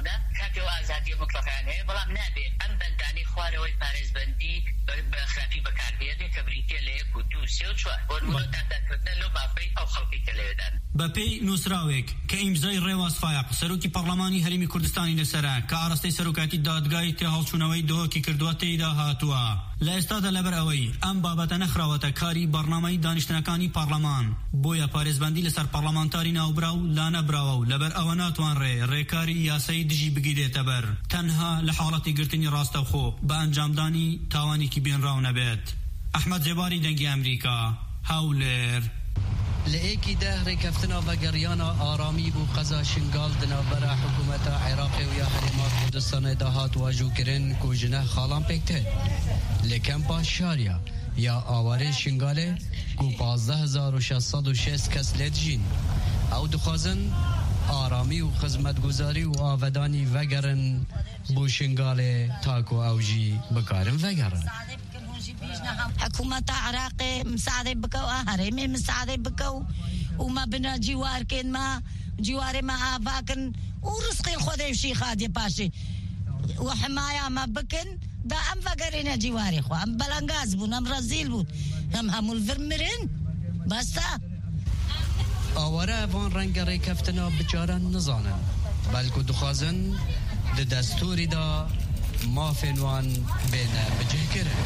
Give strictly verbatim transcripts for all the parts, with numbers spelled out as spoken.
ڕۆژانە کاتی و ئازادی مطلقیان هەیە بەڵام نابێ ئەم بەندانی خوارەوەی پارێزبەندی بە خراپی بەکاربێنێ کە بریتە لە یەک و دوو سێ و چوار بۆ نمونە دادانکردن لەو مافەی ئەو خەڵکی کە لەوێدان. بەپێی نووسراوێک کە ئیمزای ڕێواز فایق سەرۆکی پەرلەمانی هەرێمی کوردستانی لەسەرە کە ئاڕاستەی سەرۆکاتی دادگای تێهەڵچوونەوەی دۆکی کردووە تێیدا هاتووە. لە ئێستادا لەبەر ئەوەی ئەم بابەتە نەخراوەتە کاری بەرنامەی دانیشتنەکانی پەرلەمان بۆیە پارێزبەندی لەسەر پەرلەمانتاری ناوبراو لا نەبراوە و لەبەر ئەوە ناتوانڕێ ڕێکاری یاسایی دژی بگیرێتە بەر تەنها لە حاڵەتی گرتنی ڕاستەوخۆ بە ئەنجامدانی تاوانێکی بێنراو نەبێت. ئەحمەد جێباری دەنگی ئەمریکا هەولێر. لە ئێکی دە ڕێکەفتنە بەگەڕیانە ئارامی بوو قەزا شنگال دناوبەرە حکوومەتە عێراقی و یا هەرێما کوردستانê داهات واژووکردن کوژنە خاڵان پێکتر لە کەمپا شاریا یا ئاوارەی شنگالê ku پانزده هزار و شەشصد و شەست کەس لێ دژین ئەو دixwazin ئارامی و خزمەتگوزاری و ئاڤدانی vegeriن بۆ شنگالê ta ku ew jî bikarin vegerin. حكومة عراقي مساعدة بكو هرمي مساعدة بكو وما بنا جوار كن ما جواري ما آفاكن ورزقي الخذي وشي خادي باشي وحماية ما بكن دا أم فقرين جواري خو أم بلنغاز بون أم رزيل بون هم همو الفرمرين بستا آواره وان رنگ ریکفتنا بچارن نزانن بلکو دخوازن ده دستوری دا ما فنوان بینه بجه کرن.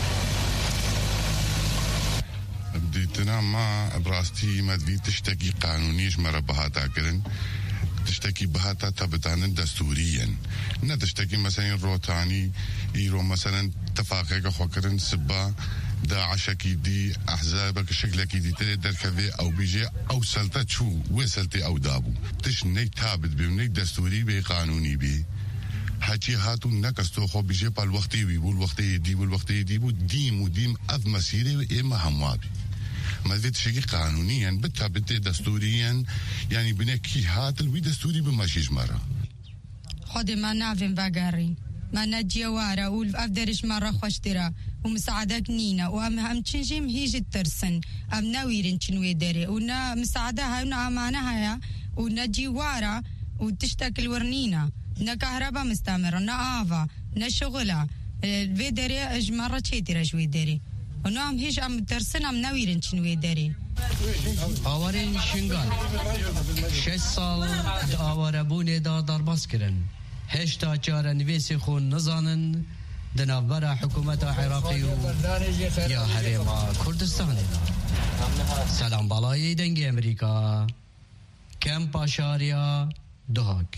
دیتنا ما براستی مدوی تشتکی قانونیش مرا بهاتا کرن تشتکی بهاتا تبتانن دستوريا نه تشتکی مثلا روتاني يرو مثلا اتفاقية خو کرن سبا داعش دي احزابك شكلك دي تري دركبي او بيجي او سلطه شو وسلتي او دابو تش ني ثابت بي دستوري بي قانوني بي هاتي هاتو نكستو خو بيجي با الوقتي وي بول وقتي دي بول وقتي دي بو ديم وديم اذ مسيري اما هموابي ما فيت شيء قانونيا بتثبت دستوريا يعني بنكي هات الوي دستوري بماشيش مره خود ما نافن باغاري ما نجيوارا والافدرش مره خوشترا ومساعدات نينا وهم هم تشنجم هيجي ترسن ام ناويرن تشنوي داري ونا مساعده هاي ونا امانه هيا ونجيوارا وتشتكل ورنينا نا كهرباء مستمره نا افا نا شغله الفي داري اجمره تشيترا شوي داري ونام هیچ ام ترسن ام نویرن چنوی داری. آوارین شنگال شش سال آواره بونه دا درباس کرن هشتا چار نویسی خون نزانن دنابرا حکومت عراقی و یا هرما کردستانی دا. سلام بالای دنگ امریکا کمپا شاریا دهاک.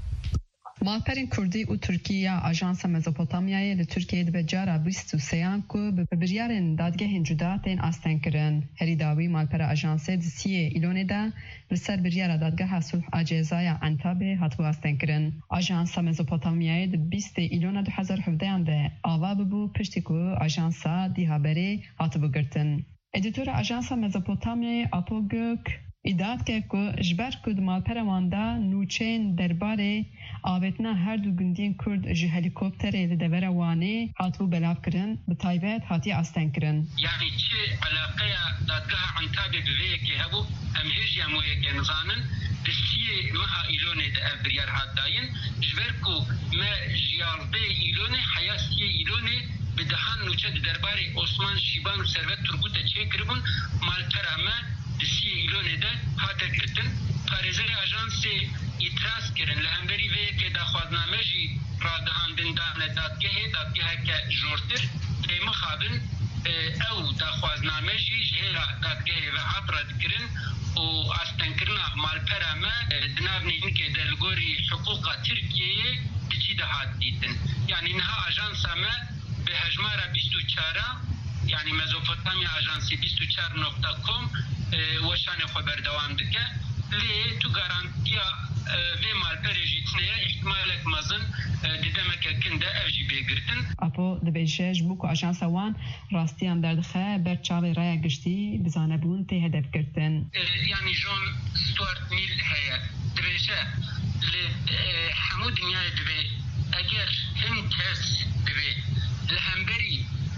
مالپرین کردی و ترکیه آژانس مزوپوتامیای ل ترکیه د بجارا بیست و سه کو به بریارن دادگاه جداتین آستن کرن هری داوی مالپر آژانس د سی ایلون دا لسر بریارا دادگاه صلح اجزای انتابه هاتو آستن کرن آژانس مزوپوتامیای د بیست ایلون دو هزار و هفده ده آوا بو پشتیکو آژانس دی هابری هاتو بگرتن ادیتور آژانس مزوپوتامیای اپوگوک ایداد که که جبر کد مالپر واندا نوچین درباره آوتنا هر دو گندین کرد جه هلیکوپتره لدور وانه هاتو بلاف کرن بتایبت هاتی آستن کرن یعنی چه علاقه دادگاه عنتابه بویه که هبو امهیج یمویه که نظامن دستیه مها ایلونه ده افبريار هات داين جبر کو ما جیالده ایلونه حیاستیه ایلونه بدهان نوچه درباره عثمان شیبان و ثروت تربوت چه کربون مالپر اما دسیه ایلونه ده هاته کرتن پارێزەری ئاژانسێ ئیتراز کردن لە هەمبەری وەیە کە داخوازنامەژی ڕادەهاندندانە دادگەهێ دادگەهەکە ژۆرتر پێمە خابن ئەو داخوازنامەژی ژێرا دادگەهێ هات ڕەتکردن و ئاستەنکردنا مالپەرەمە دناونینکێ دەلگۆری حقوقا تورکیەیە دجی دەهات دیتن یعنی نها ئاژانسەمە بە هەژمارە بیست و چارە يعني مزوپوتامیا آژانسی بیست و چار نقطه کۆم وەشانێ خۆ بەردەوام دکە لێ تو گارانتیا وێ مالپەرێژی چنەیە احتمالێک مەزن ددەمەکە کندە ئەوژی بێگرتن ئەپۆ دەبێژێژ بوو کە ئاژانسە وان ڕاستیان دەردخە بەرچاوی ڕایە گشتی بزانەبوون تێ هەدەفگرتن یعنی ژۆن ستوارت میل هەیە دەبێژە لە هەموو دنیای دەبێ ئەگەر هەم کەس دەبێ لە هەمبەری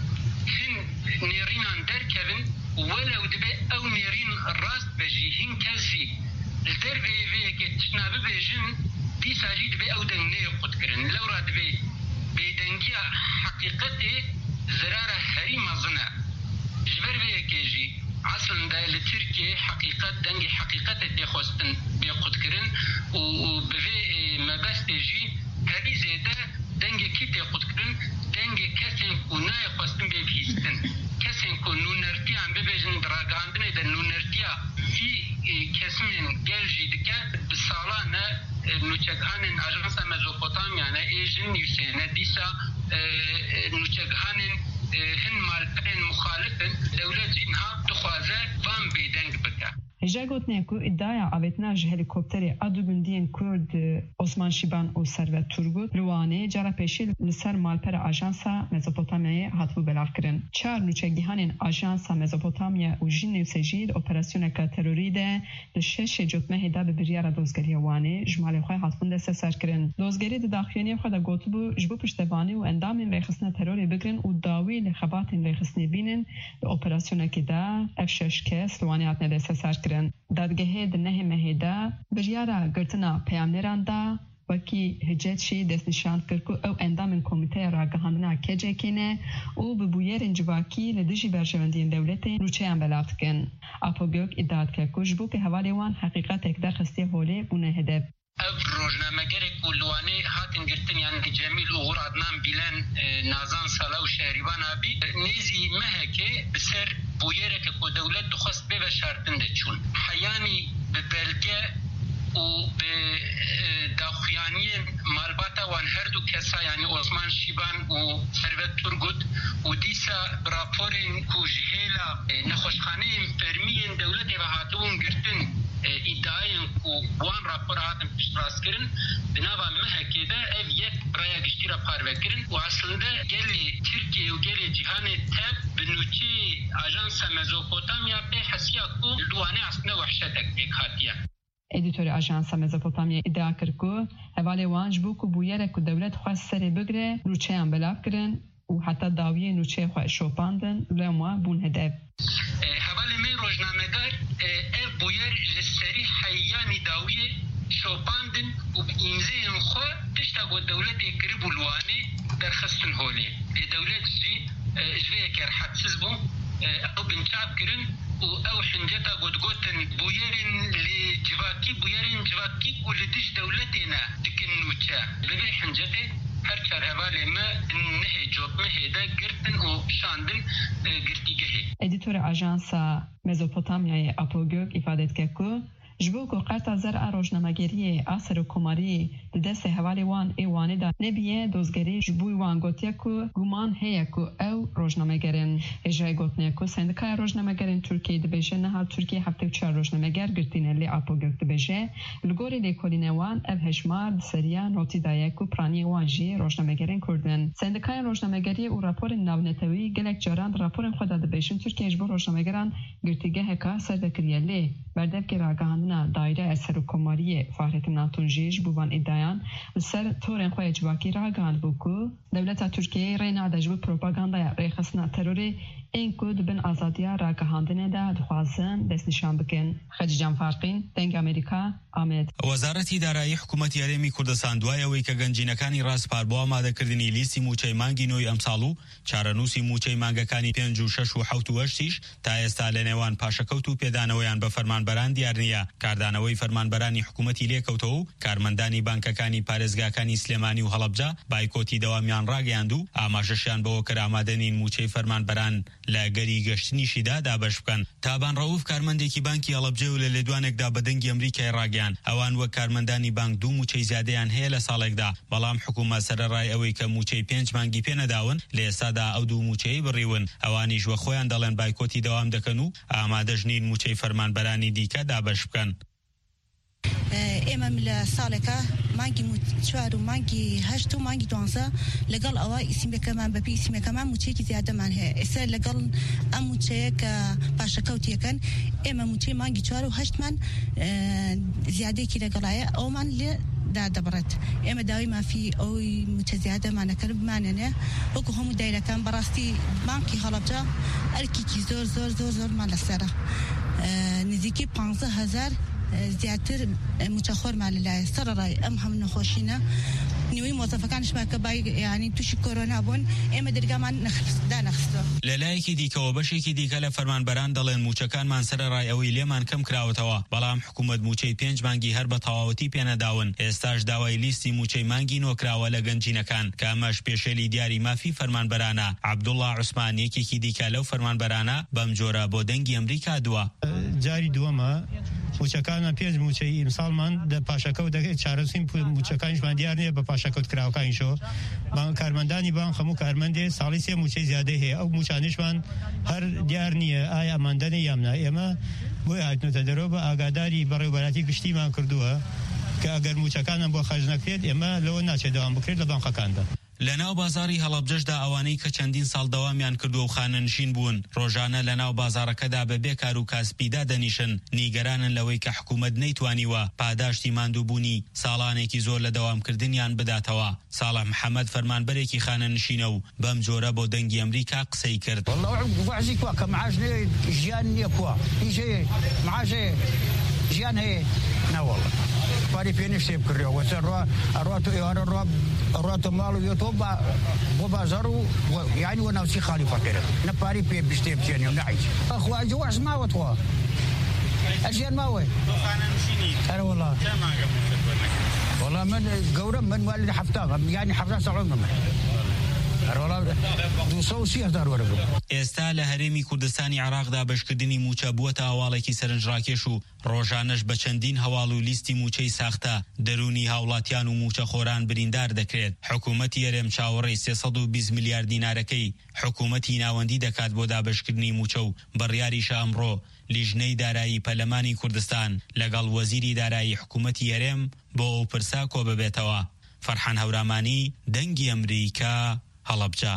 هن نێرینان دەرکەون وەلەو دەبێ ئەو نێرین ڕاست بەژی هین کەسی دەربێ وەیەکێ تشنا ببێژن دي ساجد بي أو دنگنه قد کرن لو راد بي بيدنگي حقيقتي زرارة هري مزنة جبر بي كيجي اصلا ده لتركيا حقيقة دنگي حقيقة تخوستن بي قد کرن وبفي مباستيجي هذه زيادة دنگي كي تقد کرن دنگي كسين كوناي خوستن بي بيستن كسين كون نونرتي عم ببجن دراغاندن ده نونرتي في كسمين جلجي دكا بسالانه نوچگانن اژانس مزوپوتامیا نه ایجن یوسینه دیسا نوچگانن هن مالپن مخالفن دولت جنها دخوازه وان بیدنگ بکا جاگوتنه کو ادعای آوتناج هلیکوپتری ادوگندین کرد عثمان شیبان و ثروت تورگوت روانه جرا پیشی لسر مالپر آژانسا مزوپوتامیا هاتبو بلاف کرن چهار نوچگیهانن آژانسا مزوپوتامیا و جن نوسجید اپراسیون کا تروریده لشش جوتمه هدا به بریار دوزگری وانه جمال خو هاتبون دست سر کرن دوزگری د داخلینی خو د گوتبو جبو پشتوانی و اندام رخصنه ترور بگرن و داوی لخبات رخصنی بینن اپراسیون کی دا اف شش کس روانه هات دست سر دادگاه دنه مهدا بریارا گرتنا پیامنران دا وکی هجت شی دست نشان کرکو او اندام کمیته راگهاندنا کجکنه او به بویر انجواکی لدیجی برشوندین دولت روچه بلاف کن اپوگوک ادعات که کجبو به حوالی وان حقیقت اکده خسته هوله بونه هدف اف روزنامه‌گر کلوانی هاتن گرتن یعنی جمیل اوغور عدنان بیلن نازان سالا و شهریبان آبی نیزی مهکه بسر بویره که کو دولت دخواست به شرطن ده چون حیانی به بلگه و به داخویانی مالباتا وان هر دو کسا یعنی عثمان شیبان و ثروت تورگوت و دیسا براپورین کو جهیلا نخوشخانه فرمین دولت و هاتون گرتن ادعاین کو وان راپور هاتن پشتراس کرن بنابا مهکه ده اف یک برای گشتی را پارو کرن و اصلا گلی ترکیه و گلی جهان تب بنوچه آژانس مزوپوتامیا به حسیا کو لوانه اصلا وحشت اک هاتیه ادیتور آژانس مزوپوتامیا ادعا کرد که حوالی وان جبو که بویره که دولت خواست سری بگره روچه هم بلاف کرن و حتی داویه نوچه خواه شوپاندن لما بون هدف حوالی می روزنامه‌گر اف بویر لسری حیانی داویه شوپاندن و امزه خواه تشتا گو دولت اکری بلوانه در خستن هولی دولت جی جوه که حدسز بوم او بنچاب کرن و او حنجتا گود گوتن بویرن لجواکی بویرن جواکی و لدیج دولتینا دکن نوچه ببی حنجتا هر چار حوالی ما نه جوب مهده گرتن و شاندن گرتیگه ادیتور آژانسا مزوپوتامیای اپوگوک افادت که که جبو کو قرطا زرع روزنامه‌گری اثر و کماری د دست حوالی وان ایوانی دا نبیه دوزگری جبو وان گوتیا کو گمان هیا کو او روزنامه‌گرن اجرای گوتنیا کو سندکای روزنامه‌گرن ترکیه د بشه نه ترکیه هفته و چهار روزنامه‌گر گرتینه لی اپوگوک د بشه لگوری لیکولینه وان اف هشمار سریا نوتی دایا کو پرانی وان جی روزنامه‌گرن کردن سندکای روزنامه‌گری او راپور ناونتوی گلک جاران راپور خود د بشه ترکیه جبو روزنامه‌گران گرتیگه هکا سر دکریالی بردف که راگهاندن دایره اثر و کماری فهرت ناتونجیش بوان ادعایان سر تورن خواه جواکی راگهاند بوکو دولت ترکیه رینا دجبو پروپاگاندای ریخصنا تروری این کود بن آزادیا راگهاندنه دا دخوازن دست نشان بکن خدی جان فارقین دنگ امریکا آمد وزارتی دارایی حکومت یارمی کردستان دوای اوی که گنجینکانی راست پاربو آماده کردنی لیستی موچه مانگی نوی امسالو چارنوسی موچه مانگکانی پنج و شش و حوت و هشتیش تا استا لنوان پاشکوتو پیدانویان به فرمانبران دیارنیه کاردانەوەی فەرمانبەرانی حکوومەتی لێکەوتەوە و کارمەندانی بانکەکانی پارێزگاکانی سلێمانی و هەڵەبجا بایکۆتی دەوامیان ڕاگەیاند و ئاماژەشیان بەوە کرد ئامادەنین موچەی فەرمانبەران لە گەری گەشتنیشیدا دابەش بکەن. تابان ڕەوف کارمەندێکی بانکی هەڵەبجە و لە لێدوانێکدا بە دەنگی ئەمریکای ڕاگەیاند ئەوان وەک کارمەندانی بانک دوو موچەی زیادەیان هەیە لە ساڵێکدا بەڵام حکوومەت سەرەڕای ئەوەی کە موچەی پێنج مانگی پێنەداون لە ئێستادا ئەو دوو موچەی بڕیون ئەوانیش وە خۆیان دەڵێن بایکۆتی دەوام دەکەن و ئامادەژنین موچەی فەرمانبەرانی دیکە دابەش بکەن. ئێمە لە ساڵێکە مانگی چوار و مانگی هەشت و مانگی دوانزە لەگەڵ ئەوە ئیسیمەکەمان بەپی ئیسیمەکەمان موچەیەکی زیادەمان هەیە. ئێستا لەگەڵ ئەم موچەیە کە پاشەکەوتیەکەن ئێمە موچەی مانگی چوار و هەشتمان زیادەیەکی لەگەڵایە ئەومان لێ دادەبڕێت. ئێمە داوای مافی ئەوی موچە زیادەمانەکەن بمانێنێ وەکو هەموو دایرەکان بەڕاستی بانکی هەڵەبجە ئەرکێکی زۆر زۆر زۆر زۆرمان لەسەرە نزیکی پانزە هەزار زیاتر متخور مع الله سر رای ام هم نخوشینا نیوی موظفەکانش ماکە بای یعنی تووشی کۆرۆنا بوون ئێمە دەرگامان دانەخستەوە لەلایەکی دیکەوە بەشێکی دیکە لە فەرمانبەران دەڵێن موچەکانمان سەر ڕای ئەوەی لێمان کەم کراوەتەوە بەڵام حکوومەت موچەی پێنج مانگی هەر بە تەواوەتی پێنەداون ئێستاش داوای لیستی موچەی مانگی نۆکراوە لە گەنجینەکان کە ئەمەش پێشێلی دیاری مافی فەرمانبەرانە عەبدوڵڵا عوسمان یەکێکی دیکە لەو فەرمانبەرانە بەم جۆرە بۆ دەنگی ئەمریکا دووە جاری دووەمە موچەکانە پێنج موچەی ئیمساڵمان دە پاشەکەوت دەکەێت چارەسیم موچەکانیشمان دیار نییە بە پاشەکەوت کراوەکانیشەوە بان کارمەندانی بان هەموو کارمەندێ ساڵی سێ موچەی زیادە هەیە ئەو موچانیشمان هەر دیار نییە ئایا ئەماندەنە یامنا ئێمە بۆی هاتنۆتە دەرەوە بە ئاگاداری بەڕێوەبەراتی گشتیمان کردووە کە ئەگەر موچەکانم بۆ خەرج نەکرێت ئێمە لەوە ناچێت دەوام بکرێت لە بانقەکاندا لەناو بازاری هەڵەبجەشدا ئەوانەی کە چەندین ساڵ دەوامیان کردو و خانەنشین بوون ڕۆژانە لەناو بازارەکەدا بە بێکار و کاسپیدا دەنیشن نیگەرانن لەوەی کە حکوومەت نەیتوانیوە پاداشتی ماندووبوونی ساڵانێکی زۆر لە دەوامکردنیان بداتەوە ساڵح محەممەد فەرمانبەرێکی خانەنشینە و بەم جۆرە بۆ دەنگی ئەمریکا قسەی کرد وەعزی کووە کە معاش ژیان نییە کووە هیچ معاشێ ژیان هەیە ناوەڵە پاری پێ شتێ بکڕێەوە ئەڕات و ئێوارە ڕاتە ماڵ و یۆتۆ بۆ بازار و یانی وە ناوچی خاڵی فەقیرە نەپاری پێ بشتێ بچێنێ و نەعیش ئەخواجە وەعز ماوەتەوە ئەژیان ماوەی ئەرە وەڵا وەڵا من گەورەم من والدی حەفتا یانی حەفتا ساڵۆمە ئێستا لە هەرێمی کوردستانی عێراقدا بەشکردنی موچە بووەتە هەواڵێکی سەرنجڕاکێش و ڕۆژانەش بە چەندین هەواڵ و لیستی موچەی ساختە دەرونی هاوڵاتیان و موچەخۆران بریندار دەکرێت حکوومەتی هەرێم چاوەڕێی سێسەد و بیست میلیارد دینارەکەی حکوومەتی ناوەندی دەکات بۆ دابەشکردنی موچە و بڕیاریشە ئەمڕۆ لیژنەی دارایی پەرلەمانی کوردستان لەگەڵ وەزیری دارایی حکوومەتی هەرێم بۆ ئەو پرسا کۆ ببێتەوە فەرحان هەورامانی دەنگی ئەمریکا هەڵەبجە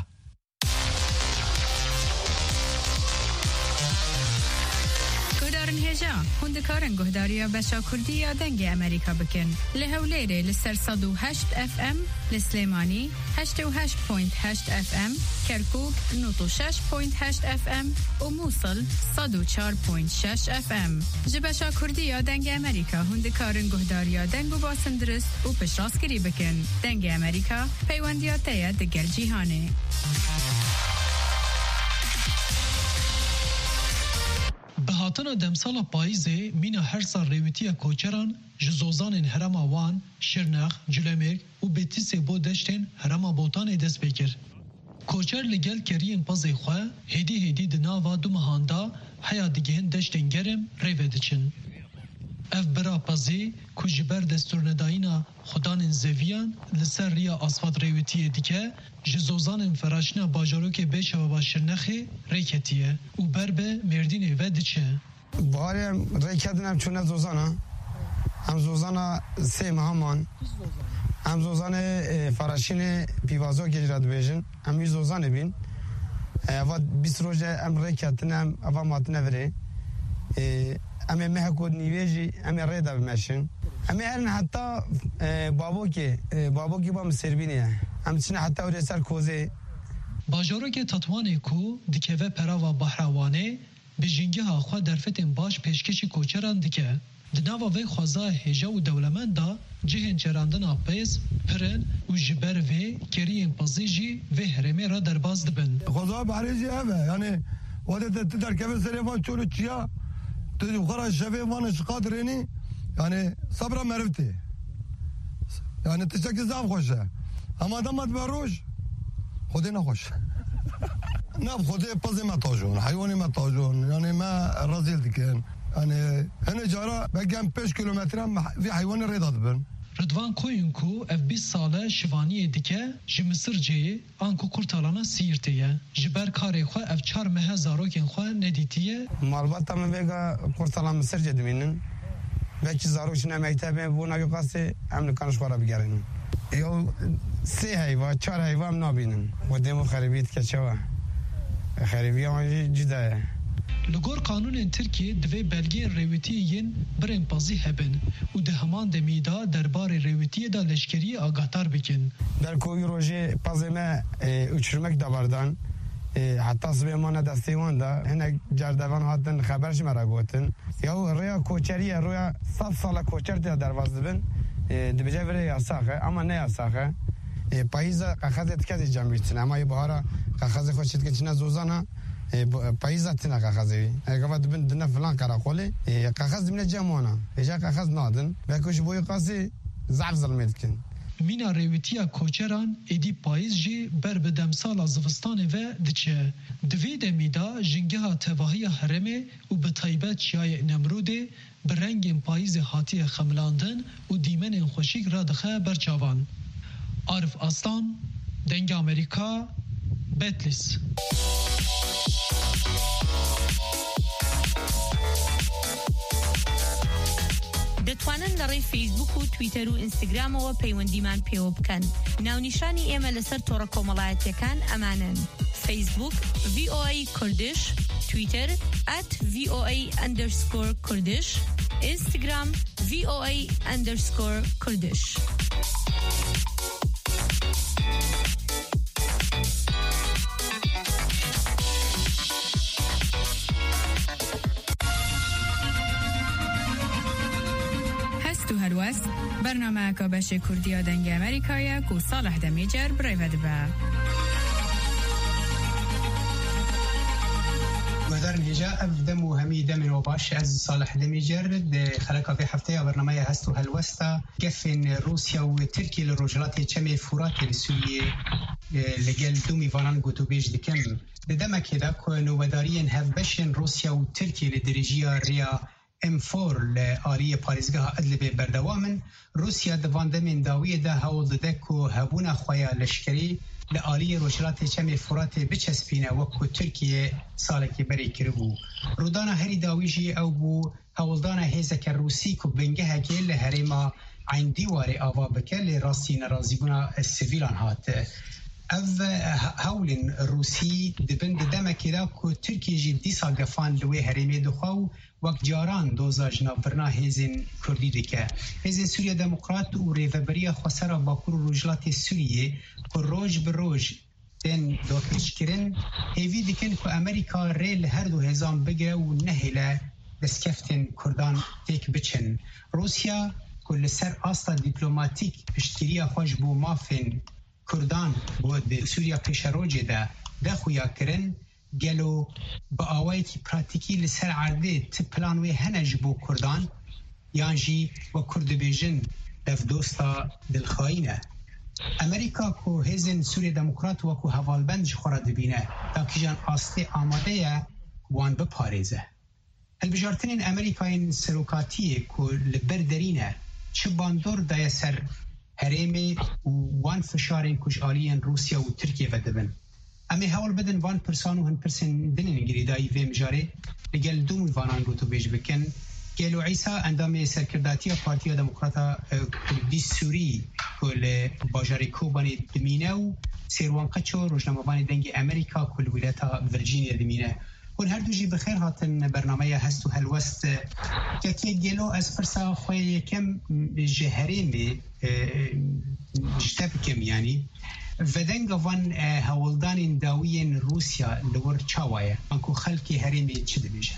گۆدارن هێژا هوندەکارن گۆهداریە بەشا کوردی یا دەنگی ئەمریکا بکەن لە هەولێرێ لەسەر سەد و هەشت ئەف ئەم لە سلێمانی هەشتە و هەشت پۆینت هەشت ئەف ئەم کەرکووک نۆت و شەش پۆینت هەشت ئەف ئەم و مووسڵ سەد و چوار پۆینت شەش ئەف ئەم ji بەشا کوردی یا دەنگی ئەمریکا هوندەکارن گۆهداریە دەنگ و باسن درست و پشتڕاستگیری بکەن دەنگی ئەمریکا پەیوەندیاتەیە دەگەل جیهانێ بهاتنا دمسالا پاییزê mîna her sal rêwîtiya koçeran ji zozanên herêma Wan, Şirnex, Cilemek û Betîsê bo deştên herêma Botanê dest pê kir. Koçer li gel keriyên pazê xwe hêdî hêdî di nava du mehan da heya digihin deştên germ rêve diçin. Ev bira pazê ku ji ber destûrnedayîna xudanên zeviyan li ser rêya asfalt rêwîtiyê dike ji zozanên feraşina bajarokê Bêşeva Şirnexê rêketiye û ber be Mêrdînê ve diçe. Barê em rêketin em çûne zozana em zozana sê mehaman em zozanê feraşînê pîvazokê jî re dibêjin em wî zozanê bîn eva bîst rojê em rêketin em eva matine virê em ê mehekod nîvê jî em ê rê de bimeşin em ê herin heta babokê babokî ba Misêrbînê ye em çine heta wêrê ser kozê Bajarokê Tetwanê ku dikeve perava Bahrawanê bi jîngeha xwe derfetên baş pêşkêşî koçeran dike. Di nava vê xwezaya hêja û dewlemend da cihên çerandina pêz, pirin û ji ber vê keriyên pazî jî vê herêmê re derbas dibin. Xwezaya Behrê jî ev e yani wedê tu derkeve serê van çol û çiya tu xwe re şevê van ji qadirênî yani sabra meriv tê yani tiştekî zav xweş e ama dema dibe roj Xwedê nexweş nav Xwedê pezê me tajon heywanê me tajon yani me rezîl dikin yani hinek cara belki em pêş kilometran vê heywanê rê da dibin. Rıdvan Koyun ku ev bîst sale şivaniyê dike ji Misirceyê an ku kurtalana Siirtê ye. Ji ber karê xwe ev çar mehe zarokên xwe nedîtiye. Malbata min vêga kurtalan Misircê dimînin. Belki zarok çine mektebê bû navê qasê em nikan ji xwe re bigerînin. Ya sê heyva, çar heyva em nabînin. Wedê min xeribî dike çawa. Xeribiya wan jî cida ye. Li gor kanûnên Tirkiye divê belgeyên rêwîtiyê yên birên pazî hebin û di heman demî da derbarê rêwîtiyê da leşkeriyê agahdar bikin. Derkovî rojê pazê me uçurmek dabardan حتی صبح ما ندستیوان دا هنگ جردوان هاتن خبرش مرا گوتن یا رویا کوچری رویا صد سال کوچر تا درواز دبن دبجه وره یاساخه اما نه یاساخه پاییز قاخذت کدی جمعیتن اما یه بهارا قاخذ خوشید که چنا زوزانا پاییز تنا قاخذی اگه دبن دنا فلان کراخوله قاخذ من جمعنا اجا قاخذ نادن بکوش بوی قاسی زعف ظلمت کن مینا ریویتیا کوچران ایدی پاییز جی بر بدم سال زوستان و دچه دوی دمیدا جنگها تواهی هرمه و به طیبت چیای نمروده برنگ پاییز هاتی خملاندن و دیمن خوشیک را دخه برچاوان. عارف آستان دنگ امریکا بتلیس دەتوانن لەڕێی فیسبوک و تویتەر و ئینستاگرامەوە پەیوەندیمان پێوە بکەن. ناونیشانی ئێمە لەسەر تۆڕە کۆمەڵایەتیەکان ئەمانن: فیسبوک وی او ای کوردش، تویتر ات وی او ای اندرسکور کوردش، اینستاگرام وی او ای اندرسکور کوردش. هلوس برنامه کابش کردی دنگ امریکایی کو صالح دمیجر برای ودبه مدرن هجا ابدم و همی دم وباش از صالح دمیجر ده خلقا في حفتة برنامه هستو هلوستا قفن روسيا وتركيا للرجلات چمي فرات لسوريا لقل دومي فانان قوتو بيج دكم ده كده كو نوبداريين هفبشن روسيا وتركيا لدرجية ريا ام فور لآریه پاریزگاه ادلب بردوامن روسیا دواندمین داویه ده هول ده که هبونه خویا لشکری لآریه روشلات چم فرات بچسبینه وکو ترکیه سالکی بری کربو رودانا هری داویجی او بو هولدانا هیزک روسی که بنگه هکه لحریما عین دیوار آوا بکه لراستی نرازیگونا سیویلان هات او هولن روسی دبند دمکی دا که ترکیه جی دیسا گفان لوی حریمه دخواو وقت جاران دوزاج نافرنا هیزن کردی دکه هیزن سوریا دموکرات و ریوبریا خسرا باکور روجلات سوریه که روج به روج دن دوکش کرن هیوی دکن که امریکا ریل هر دو هزان بگره و نهیله دسکفتن کردان تیک بچن روسیا کل سر آستا دیپلوماتیک پشتگیری خوش بو مافن کردان بود سوریا پیش روجه ده ده خویا کرن گلو با آوائی که پراتیکی لسر عرده تی پلانوی هنج بو کردان یانجی و کرد بیجن دف دوستا دلخواینه امریکا که هزن سوری دموکرات و که حوالبندش خورد بینه تا که جان آسته آماده وان بپاريزه. البجارتنين أمريكاين سلوكاتية كل بردرينه چه باندور دايا سر هرمي وان فشارين كش آليا روسيا و تركيا ودبن. اما هول بدن وان پرسانو هن پرسن دنين گريداي ويم جاري لگل دوم وانان گوتو بيج بكن گلو عيسى اندام سركرداتيا پارتيا دموكراتا كردي سوري كل باجاري كوباني دمينه سيروان قچو روشنامه‌بان دنگ امريكا كل ولايتا فيرجينيا دمينه كل هر دوجي بخير هاتن برنامه هستو هلوست كتي گلو از پرسا خوي كم جهريمي جتبكم يعني ودنگ وان هولدان داوين روسيا لور چاوايا انكو خلقي هريمي چه دبيشه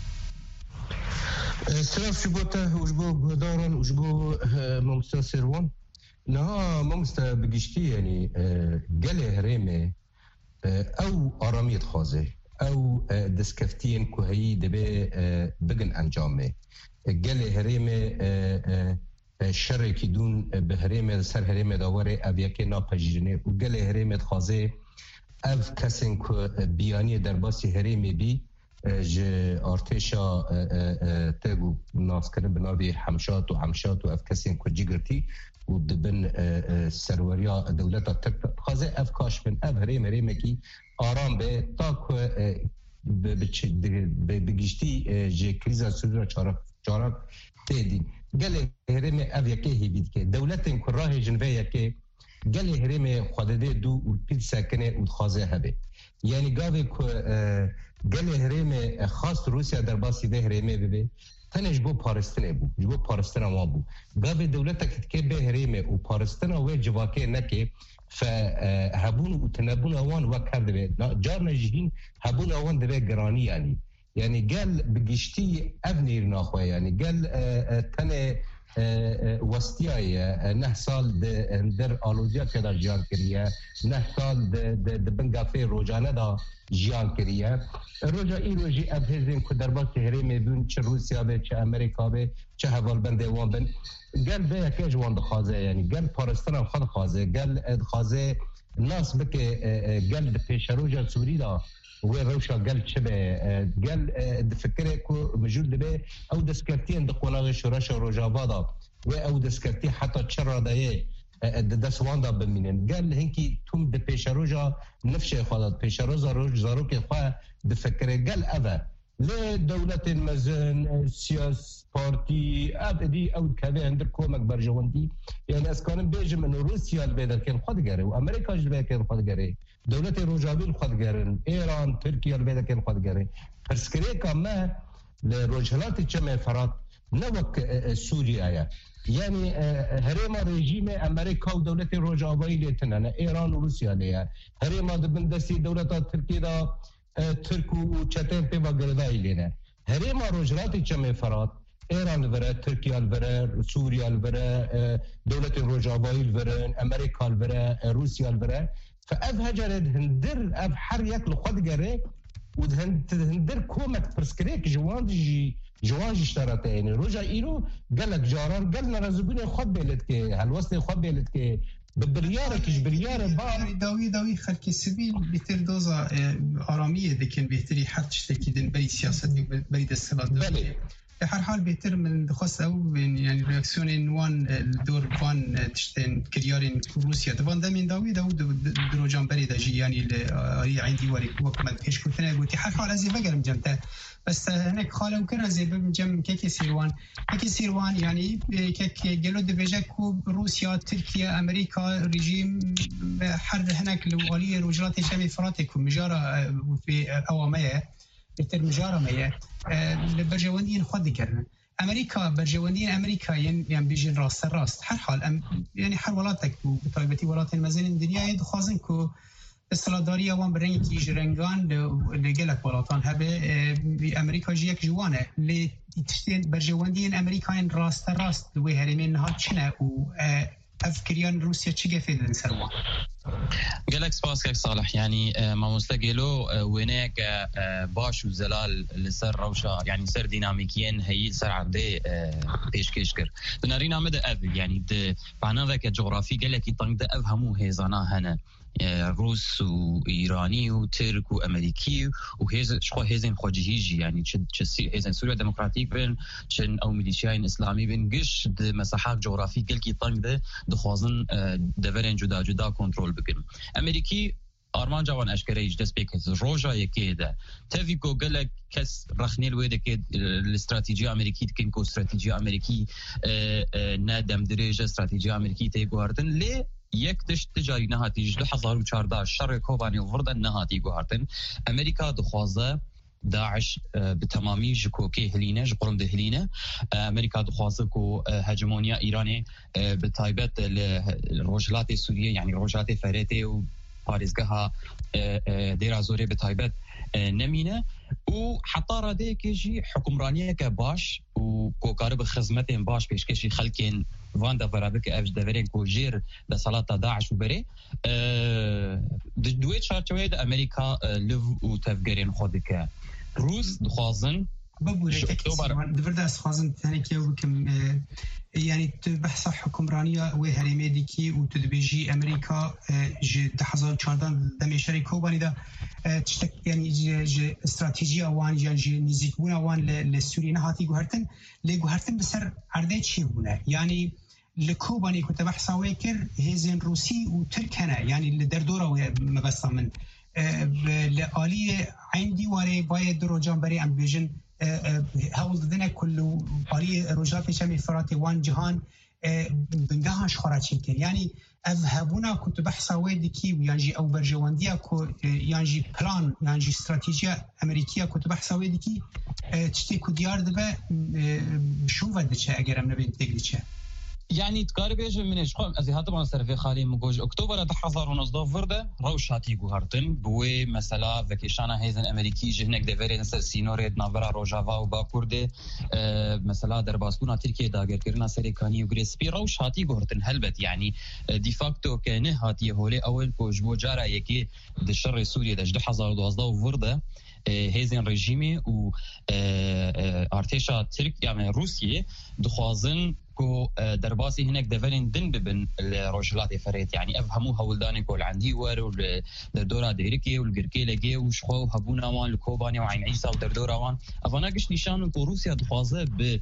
استراف شبوته وجبو بهدارن وجبو ممستا سيروان نها ممستا بگشتي يعني قلي هريمي او آراميت خازي او دسكفتين كهي دبي بگن انجامي قلي هريمي شر کی دون به هرم سر هرم داوره اویک ناپجیرنه و گل هرم خازه اف کسین که بیانی در باسی هرم بی ج ارتشا تگو ناس کنه بنابی حمشات و حمشات و اف کسین که جگرتی و دبن سروریا دولتا تک خازه اف کاش من اف هرم هرم کی آرام به تا که بگیشتی ج کریزا سوزا چارا چارا تیدین گله هرم اویکه هیبید که دولت این کراه جنویه که گله هرم خودده دو و پیل سکنه و خازه هبه یعنی گاوه که گله هرم خاص روسیا در باسی ده هرمه ببه تنش بو پارستنه بو جبو پارستنه ما بو گاوه دولت که به هرم و پارستنه و جواکه نکه فهبون وتنبون اوان وكر دبي جارنا جهين هبون اوان دبي جراني يعني يعني قال بقشتي ابني ناخوه يعني قال تنه وستیای نه سال در آلوزیا که دا جیان کریه نه سال در بنگافه روزانه دا جیان کریه روزا این روزی ابهزین که در باسی هرمی بون چه روسیا به چه امریکا به چه حوال بنده وان بن گل به یکی جوان دخوازه یعنی گل پارستان خود خوازه گل خوازه ناس بکه گل پیش روزا سوری دا و روشا قال شبه قال دفكره كو مجود به او دسكرتين دقولاغ شورش روجابادا و او دسكرتي حتى تشرا داي دسواندا بمينن قال هنكي توم د بيشروجا نفشه خالد بيشروزا روج زاروك خا دفكره قال اذا لا دولة مزن سياس بارتي ابدي او كذا عندك كومك برجوندي يعني اسكان بيجم انه روسيا البيدا كان خد غري وامريكا البيدا كان خد غري دولة روجابيل خد غري ايران تركيا البيدا كان خد غري فرسكري كما لروجلات تشمه فرات نوك سوريا يعني هريما ريجيم امريكا ودولة روجابيل تنن ايران وروسيا ليها هريما دبندسي دولة تركيا ترکو و چتن پی با گردایی لینه هریما روجراتی چمه فرات ایران الوره ترکیه الوره سوریه الوره دولت روجابایی الوره امریکا الوره روسیا الوره فاذ هجرد هندر اف حر یک لخود گره و هندر کومت پرسکریک جوان جی جوان جی اشتراته یعنی روجا ایرو گلک جاران گل نرزبون خود بیلد که هلوست خود بیلد که بالبريار كيش بريار با داوي داوي خلق السبيل بيتر دوزا آرامية دكن بيتري حد تشتكي دن بري سياسة بري دستلات بله بحر حال بيتر من دخص او يعني رياكسيون وان الدور وان تشتين كريارين روسيا دبان دمين داوي داو دروجان بري داجي يعني اللي عندي وري وكمان كيش كنت انا قلت حر حال ازي بقرم جمته بس هناك خاله وكنا زي بجم كيكي سيروان كيكي سيروان يعني كيك جلو دبجاكو روسيا تركيا امريكا ريجيم حر هناك الوليه وجرات شامي فراتك ومجاره في اواميه بتر مجاره ميه البرجوانيين خد كرنا امريكا برجوانيين امريكا يعني بيجين راس راس حر حال يعني حر ولاتك بطيبتي ولات المزن الدنيا يدخازن كو استراداري وان برين كي جرنگان لجلك ولاتان هبه بأمريكا جيك جوانه اللي تشتين برجواندين أمريكاين راست راست دوي هرمين نهار چنه و أفكريان روسيا چه فيدن سروان قالك سباسك صالح يعني ما مستقلو وينك باش وزلال لسر روشا يعني سر ديناميكيين هي سر عبدي بيش كيشكر دنارينا مدى أف يعني بعنا ذاك جغرافي قالك يطنق ده أفهمو هيزانا هنا روس وإيراني وترك وأمريكي وهذا شو هذين خواجهيجي يعني شد شسي هذين سوريا ديمقراطيك بين شن أو ميليشياين إسلامي بين قش د مساحات جغرافي كل كي طنق ده دخوازن دفرين جدا جدا كنترول بكن أمريكي أرمان جوان أشكريج دست بيكت روجا يكيدا تفيكو قالك كس رخني الويدا كيد الاستراتيجية أمريكية كنكو استراتيجية أمريكية نادم درجة استراتيجية أمريكية تيجوهرتن ليه يكتش تجاري نهاتي جدو حزار وچارده شر كوباني وفرد نهاتي جوهرتن أمريكا دخوازه داعش بتمامي جكوكي هلينه جقرم ده هلينه أمريكا دخوازه كو هجمونيا إيراني بتايبت الرجلات السورية يعني رجلات فريتي و باريزگها دير زوري بتايبت نمينه وحتى رادي كيجي حكمرانيه كباش وكوكارب خدمتين باش بيشكشي خلكين فاندا فرابك اف دفرين كوجير ده صلاه داعش وبري دويت شارتويد امريكا لف وتفجرين خودك روس دخوازن بقول لك دفردا خازن ثاني كيو كم يعني بحث حكمرانيه وهرمي ديكي وتدبيجي امريكا ج تحصل شاردان دمي شركه وباني ده تشتك يعني ج استراتيجيه وان يعني نزيكون وان للسوري نهاتي جوهرتن لجوهرتن بسر عرضه شي هنا يعني لكوباني كنت بحث ويكر هيزن روسي وتركنا يعني اللي دردوره مبسط من لآلية عندي واري بايد دروجان بري ام فيجن هاول ددنه كله آلية روجات شامي فراتي وان جهان بنجاهش خراتشين كن يعني أذهبونا كنت بحث ويدي كي ويانجي أو برجوانديا كو يانجي بلان يانجي استراتيجية أمريكية كنت بحث ويدي كي تشتي كو ديار دبا شو ودتشه أجر أمنا بين تجلتشه يعني تقارب يجي منش خام از هذا ما صار في خالي مجوج اكتوبر ده حضر ونصدف ورده روشاتي جوهرتن بوي مثلا فكيشانا هيزن امريكي جهنك دفرين سر سينوريد نافرا روجافا وباكورد مثلا در باسبونا تركيا داگر كرنا سريكاني وغريسبي روشاتي جوهرتن هلبت يعني دي فاكتو كانه هاتي هولي اول بوجبو جارا يكي دشر سوريا دجد حضر ونصدف ورده هيزن رژیمی و ارتشا ترک يعني روسيا دخوازن کو درباسي هناك دفرين دن ببن الرجلات فريت يعني افهموا هولداني كل عندي ور والدورة ديركي والجركي لجي وشخو هبونا وان الكوباني وعين عيسى ودردورة وان افانا قش نشان كو روسيا دخوازه ب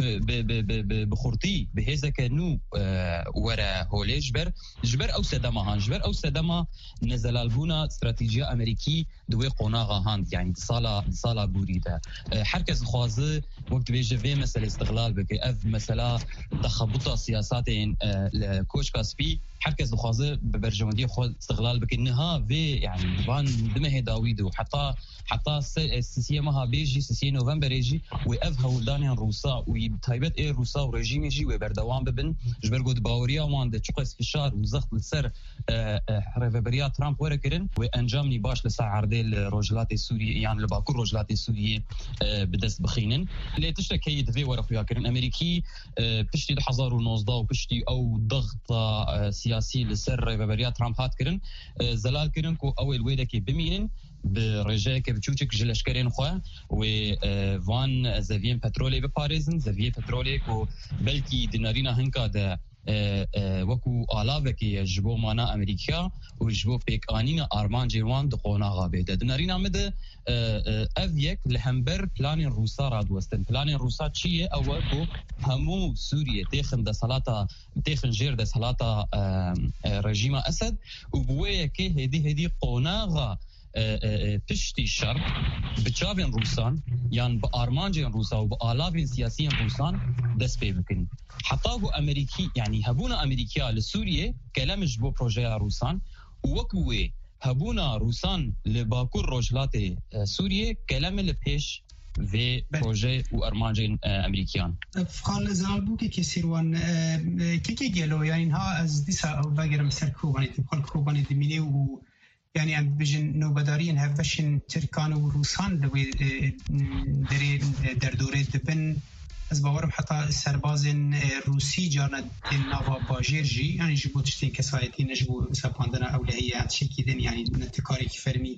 بخورتي بهذا كانو ورا هولي جبر جبر او سدما هان جبر او سدما نزل البونا استراتيجيه امريكي دوي قوناغا هاند يعني صاله صاله بوريده حركه خوازه وقت بيجي في مساله استغلال بك اف مثلا تخبط سياسات الكوش كاسبي حركه خوازه ببرجمدي خو استغلال بك انها في يعني فان دمه داويد وحتى حتى السياسيه ما بيجي سياسيه نوفمبر يجي واف هولداني روسا وتايبت اي روسا ورجيم يجي وبردوام ببن جبر قد باوريا وان د چقس فشار وزخت لسر ريفبريا ترامب وركرن وانجامني باش لسا عرضي الرجلات السوريه يعني لباكور رجلات السوريه بدس بخينن اللي تشتكي دفي ورا خويا كرن امريكي بتشتي حزار ونوزدا وبتشتي او ضغط سياسي لسر ريفبريا ترامب هات كرن زلال كرن كو اول ويدك بمين برجاك بتشوتك جلشكرين خو وفان زافين بترولي بباريزن زافين بترولي كو بلكي دينارينا هنكا ده وكو آلاوكي جبو مانا أمريكا وجبو بيك آنينا آرمان جيوان دقونا غابيده دينارينا مده أفيك لهمبر بلانين روسا راد وستن بلانين روسا چيه أول كو همو سوريا تيخن ده صلاة تيخن جير ده صلاة رجيم أسد وبوية كي هدي هدي قوناغا پشتی شر بچاوین روسان یان با آرمانجین روسا و با آلاوین سیاسیین روسان دست پی بکنی حتی هو امریکی يعني هبونا امریکا لسوریه کلمش بو پروژه روسان وکوه هبونا روسان لباکور رجلات سوریه کلم لپیش و پروژه و ارمانجین امریکیان فقال زالبوكي كسيروان كيكي جلو يعني ها از ديسا باقر مسر كوباني تبقى كوباني دميني و يعني ام بجن نوبدارين هفشن تركان وروسان دوي دري دردوره دبن از باورم حتى سربازن روسي جانا ناوا باجيرجي يعني جبو تشتين كسايتي نجبو ساباندنا اولهيه شيكي دن يعني نتكاري كفرمي